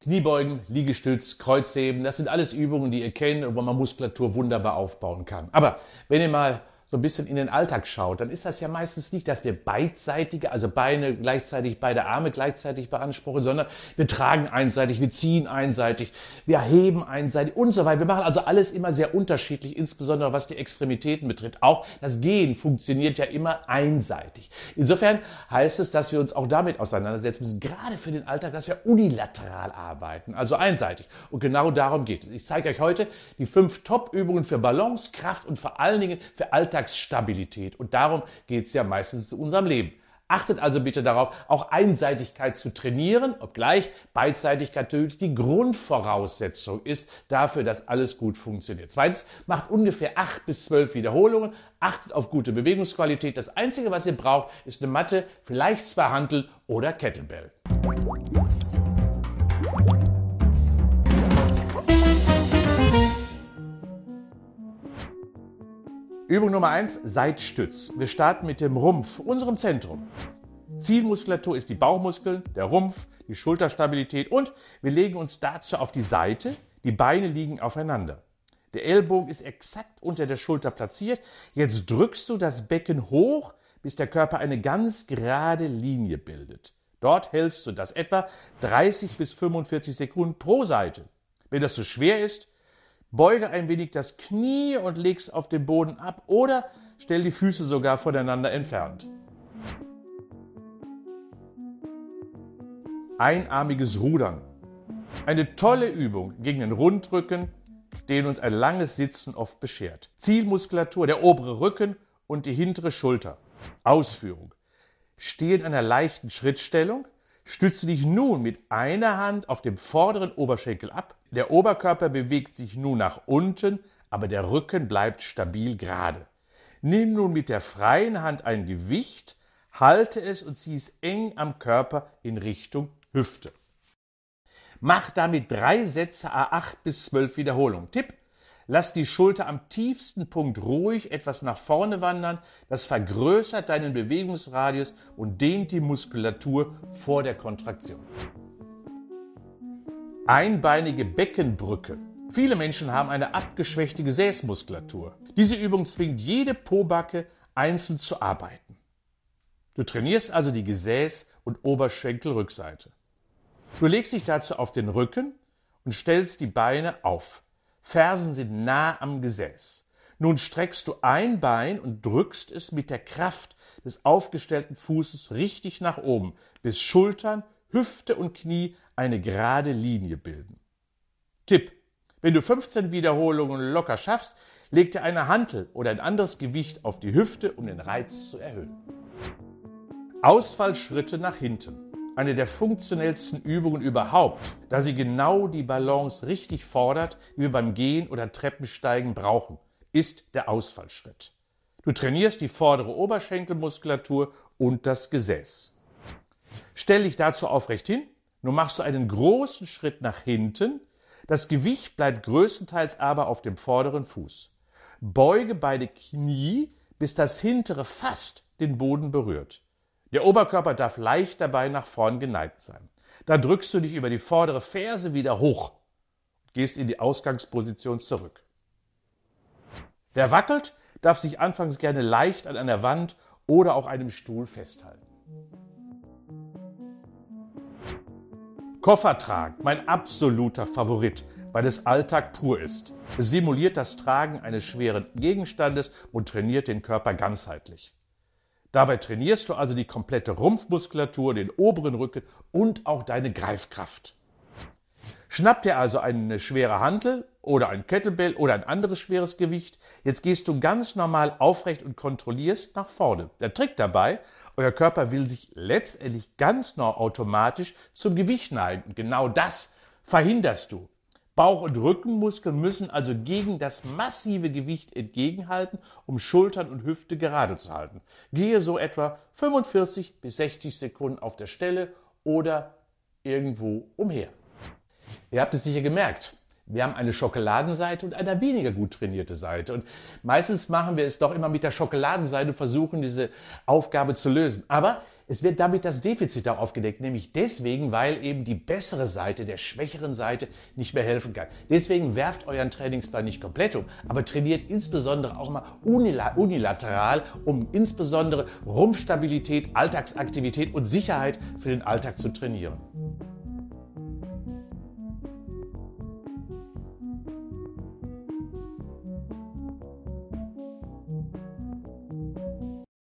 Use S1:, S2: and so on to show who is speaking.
S1: Kniebeugen, Liegestütz, Kreuzheben, das sind alles Übungen, die ihr kennt und wo man Muskulatur wunderbar aufbauen kann. Aber wenn ihr mal so ein bisschen in den Alltag schaut, dann ist das ja meistens nicht, dass wir beidseitige, also Beine gleichzeitig, beide Arme gleichzeitig beanspruchen, sondern wir tragen einseitig, wir ziehen einseitig, wir heben einseitig und so weiter. Wir machen also alles immer sehr unterschiedlich, insbesondere was die Extremitäten betrifft. Auch das Gehen funktioniert ja immer einseitig. Insofern heißt es, dass wir uns auch damit auseinandersetzen müssen, gerade für den Alltag, dass wir unilateral arbeiten, also einseitig. Und genau darum geht es. Ich zeige euch heute die 5 Top-Übungen für Balance, Kraft und vor allen Dingen für Alltagsstabilität. Und darum geht es ja meistens in unserem Leben. Achtet also bitte darauf, auch Einseitigkeit zu trainieren, obgleich Beidseitigkeit natürlich die Grundvoraussetzung ist dafür, dass alles gut funktioniert. Zweitens, macht ungefähr 8 bis 12 Wiederholungen, achtet auf gute Bewegungsqualität. Das Einzige, was ihr braucht, ist eine Matte, vielleicht 2 Hantel oder Kettlebell. Übung Nummer 1, Seitstütz. Wir starten mit dem Rumpf, unserem Zentrum. Zielmuskulatur ist die Bauchmuskeln, der Rumpf, die Schulterstabilität und wir legen uns dazu auf die Seite, die Beine liegen aufeinander. Der Ellbogen ist exakt unter der Schulter platziert. Jetzt drückst du das Becken hoch, bis der Körper eine ganz gerade Linie bildet. Dort hältst du das etwa 30 bis 45 Sekunden pro Seite. Wenn das zu schwer ist, beuge ein wenig das Knie und leg's auf den Boden ab oder stell die Füße sogar voneinander entfernt. Einarmiges Rudern. Eine tolle Übung gegen den Rundrücken, den uns ein langes Sitzen oft beschert. Zielmuskulatur, der obere Rücken und die hintere Schulter. Ausführung. Stehe in einer leichten Schrittstellung, stütze dich nun mit einer Hand auf dem vorderen Oberschenkel ab. Der Oberkörper bewegt sich nun nach unten, aber der Rücken bleibt stabil gerade. Nimm nun mit der freien Hand ein Gewicht, halte es und zieh es eng am Körper in Richtung Hüfte. Mach damit 3 Sätze à 8 bis 12 Wiederholungen. Tipp: Lass die Schulter am tiefsten Punkt ruhig etwas nach vorne wandern. Das vergrößert deinen Bewegungsradius und dehnt die Muskulatur vor der Kontraktion. Einbeinige Beckenbrücke. Viele Menschen haben eine abgeschwächte Gesäßmuskulatur. Diese Übung zwingt jede Pobacke einzeln zu arbeiten. Du trainierst also die Gesäß- und Oberschenkelrückseite. Du legst dich dazu auf den Rücken und stellst die Beine auf. Fersen sind nah am Gesäß. Nun streckst du ein Bein und drückst es mit der Kraft des aufgestellten Fußes richtig nach oben, bis Schultern, Hüfte und Knie eine gerade Linie bilden. Tipp: Wenn du 15 Wiederholungen locker schaffst, leg dir eine Hantel oder ein anderes Gewicht auf die Hüfte, um den Reiz zu erhöhen. Ausfallschritte nach hinten. Eine der funktionellsten Übungen überhaupt, da sie genau die Balance richtig fordert, die wir beim Gehen oder Treppensteigen brauchen, ist der Ausfallschritt. Du trainierst die vordere Oberschenkelmuskulatur und das Gesäß. Stell dich dazu aufrecht hin. Nun machst du einen großen Schritt nach hinten. Das Gewicht bleibt größtenteils aber auf dem vorderen Fuß. Beuge beide Knie, bis das hintere fast den Boden berührt. Der Oberkörper darf leicht dabei nach vorn geneigt sein. Dann drückst du dich über die vordere Ferse wieder hoch und gehst in die Ausgangsposition zurück. Wer wackelt, darf sich anfangs gerne leicht an einer Wand oder auch einem Stuhl festhalten. Koffer tragen, mein absoluter Favorit, weil es Alltag pur ist. Es simuliert das Tragen eines schweren Gegenstandes und trainiert den Körper ganzheitlich. Dabei trainierst du also die komplette Rumpfmuskulatur, den oberen Rücken und auch deine Greifkraft. Schnapp dir also eine schwere Hantel oder ein Kettlebell oder ein anderes schweres Gewicht. Jetzt gehst du ganz normal aufrecht und kontrollierst nach vorne. Der Trick dabei: Euer Körper will sich letztendlich ganz automatisch zum Gewicht neigen. Und genau das verhinderst du. Bauch- und Rückenmuskeln müssen also gegen das massive Gewicht entgegenhalten, um Schultern und Hüfte gerade zu halten. Gehe so etwa 45 bis 60 Sekunden auf der Stelle oder irgendwo umher. Ihr habt es sicher gemerkt. Wir haben eine Schokoladenseite und eine weniger gut trainierte Seite. Und meistens machen wir es doch immer mit der Schokoladenseite und versuchen, diese Aufgabe zu lösen. Aber es wird damit das Defizit auch aufgedeckt, nämlich deswegen, weil eben die bessere Seite der schwächeren Seite nicht mehr helfen kann. Deswegen werft euren Trainingsplan nicht komplett um, aber trainiert insbesondere auch mal unilateral, um insbesondere Rumpfstabilität, Alltagsaktivität und Sicherheit für den Alltag zu trainieren.